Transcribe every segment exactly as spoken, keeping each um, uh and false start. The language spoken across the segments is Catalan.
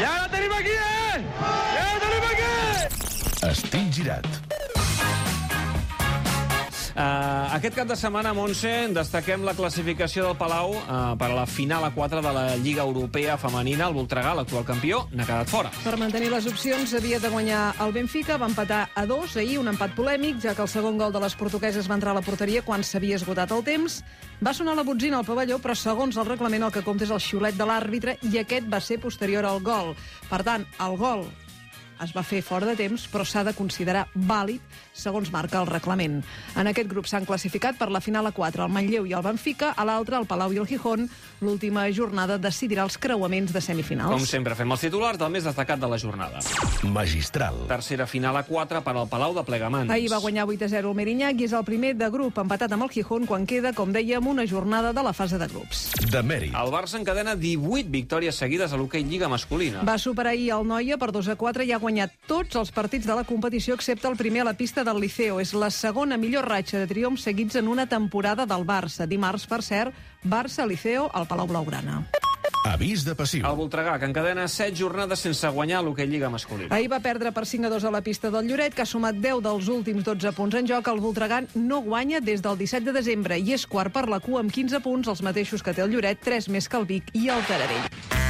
Ja la tenim aquí, eh? Ja la tenim aquí! Estic girat. Uh, aquest cap de setmana, Montse, destaquem la classificació del Palau uh, per a la final a quatre de la Lliga Europea Femenina. El Voltregà, l'actual campió, n'ha quedat fora. Per mantenir les opcions havia de guanyar el Benfica, va empatar a dos ahir, un empat polèmic, ja que el segon gol de les portugueses va entrar a la porteria quan s'havia esgotat el temps. Va sonar la botzina al pavelló, però segons el reglament el que compta és el xiulet de l'àrbitre i aquest va ser posterior al gol. Per tant, el gol es va fer fora de temps, però s'ha de considerar vàlid, segons marca el reglament. En aquest grup s'han classificat per la final a quatre el Manlleu i el Benfica, a l'altre el Palau i el Gijón. L'última jornada decidirà els creuaments de semifinals. Com sempre, fem els titulars del més destacat de la jornada. Magistral. Tercera final a quatre per al Palau de Plegamans. Ahir va guanyar vuit a zero el Merinyà i és el primer de grup empatat amb el Gijón quan queda, com dèiem, una jornada de la fase de grups. De mèrit. El Barça encadena divuit victòries seguides a l'hoquei Lliga masculina. Va superar ahir el Noia per dos a quatre i ha guanyat tots els partits de la competició excepte el primer a la pista del Liceo. És la segona millor ratxa de triomfs seguits en una temporada del Barça. Dimarts, per cert, Barça-Liceo al Palau Blaugrana. Avís de passiu. El Voltregà, que encadena set jornades sense guanyar a l'hoquei Lliga masculina. Ahir va perdre per cinc a dos a la pista del Lloret, que ha sumat deu dels últims dotze punts en joc. El Voltregà no guanya des del disset de desembre i és quart per la cua amb quinze punts, els mateixos que té el Lloret, tres més que el Vic i el Taradell.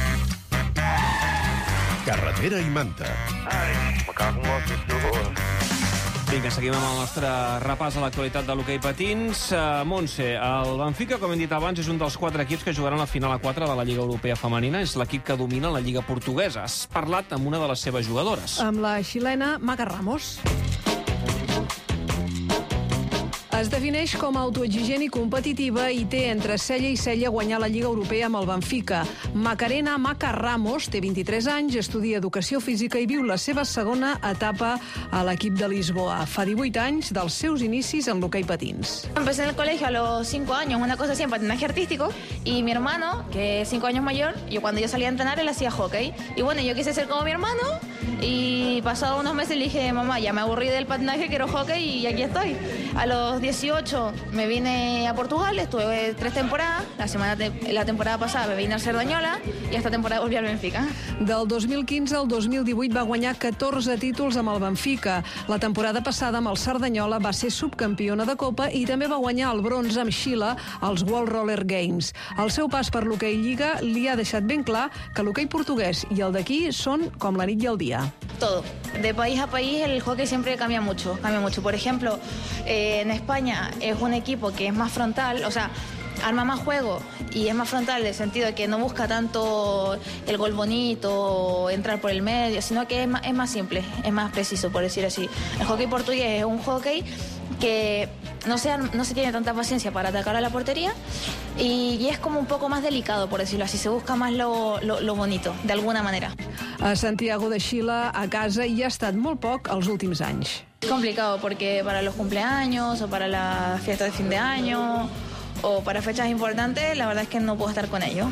Carretera i manta. Ai, me cago en l'hòstia. Vinga, seguim amb el nostre repàs a l'actualitat de l'hoquei patins. Uh, Montse, el Benfica, com hem dit abans, és un dels quatre equips que jugaran la final a quatre de la Lliga Europea Femenina. És l'equip que domina la Lliga Portuguesa. Has parlat amb una de les seves jugadores. Amb la xilena Maca Ramos. Es defineix com a autoexigent i competitiva i té entre cella i cella guanyar la Lliga Europea amb el Benfica. Macarena Maca Ramos té vint-i-tres anys, estudia Educació Física i viu la seva segona etapa a l'equip de Lisboa. Fa divuit anys dels seus inicis en l'hoquei patins. Empecé en el colegio a los cinco años, una cosa así, en patinaje artístico, y mi hermano, que es cinco años mayor, yo cuando yo salía a entrenar, él hacía hockey. Y bueno, yo quise ser como mi hermano, y pasado unos meses le dije, mamá, ya me aburrí del patinaje, quiero hockey, y aquí estoy. A los dieciocho me vine a Portugal, estuve tres temporadas, la, semana te la temporada pasada me vine al Cerdanyola, i esta temporada volví al Benfica. Del dos mil quinze al dos mil divuit va guanyar catorze títols amb el Benfica. La temporada passada amb el Cerdanyola va ser subcampiona de Copa i també va guanyar el bronze amb Xile als World Roller Games. El seu pas per l'hoquei Lliga li ha deixat ben clar que l'hoquei portuguès i el d'aquí són com la nit i el dia. Todo. De país a país el hockey siempre cambia mucho, cambia mucho. Por ejemplo, eh, en España es un equipo que es más frontal, o sea, arma más juego y es más frontal en el sentido de que no busca tanto el gol bonito, entrar por el medio, sino que es más, es más simple, es más preciso, por decir así. El hockey portugués es un hockey que no se, no se tiene tanta paciencia para atacar a la portería y, y es como un poco más delicado, por decirlo así. Se busca más lo, lo, lo bonito, de alguna manera. A Santiago de Xile, a casa, hi ha estat molt poc els últims anys. Es complicado porque para los cumpleaños o para la fiesta de fin de año o para fechas importantes, la verdad es que no puedo estar con ellos.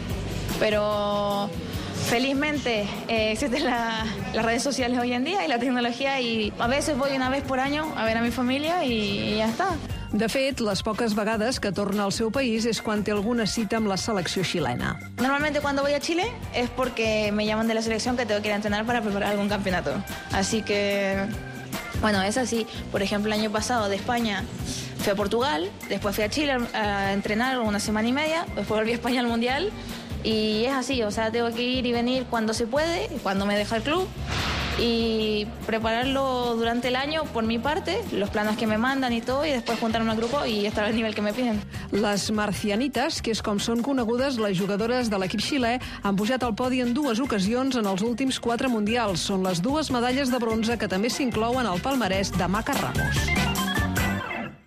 Pero felizmente eh, existen la, las redes sociales hoy en día y la tecnología y a veces voy una vez por año a ver a mi familia y, y ya está. De fet, les poques vegades que torna al seu país és quan té alguna cita amb la selecció xilena. Normalmente cuando voy a Chile es porque me llaman de la selección que tengo que ir a entrenar para preparar algún campeonato. Así que, bueno, es así. Por ejemplo, el año pasado de España fui a Portugal, después fui a Chile a entrenar una semana y media, después volví a España al Mundial y es así, o sea, tengo que ir y venir cuando se puede, cuando me deja el club y prepararlo durante el año por mi parte, los planos que me mandan y todo, y después juntarme al grupo y estar al nivel que me piden. Les marcianites, que és com són conegudes les jugadores de l'equip xilè, han pujat al podi en dues ocasions en els últims quatre mundials. Són les dues medalles de bronze que també s'inclouen al palmarès de Maca Ramos.